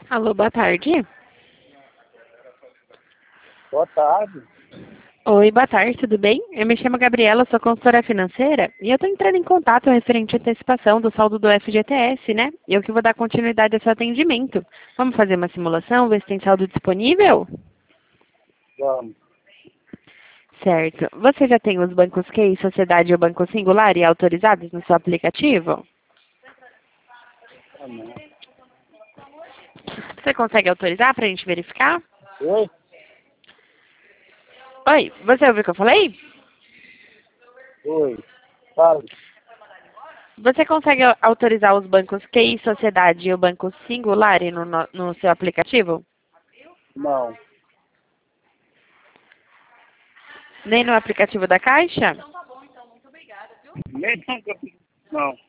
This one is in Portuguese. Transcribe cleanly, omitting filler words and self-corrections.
Alô, boa tarde. Boa tarde. Oi, boa tarde, tudo bem? Eu me chamo Gabriela, sou consultora financeira e eu estou entrando em contato referente à antecipação do saldo do FGTS, né? E eu que vou dar continuidade ao seu atendimento. Vamos fazer uma simulação, ver se tem saldo disponível? Vamos. Certo. Você já tem os bancos QI, Sociedade ou Banco Singular e autorizados no seu aplicativo? Ah, não. Você consegue autorizar para a gente verificar? Oi? Oi, você ouviu o que eu falei? Oi. Fala. Você consegue autorizar os bancos QI, Sociedade e o Banco Singular no seu aplicativo? Não. Nem no aplicativo da Caixa? Nem nunca. Não.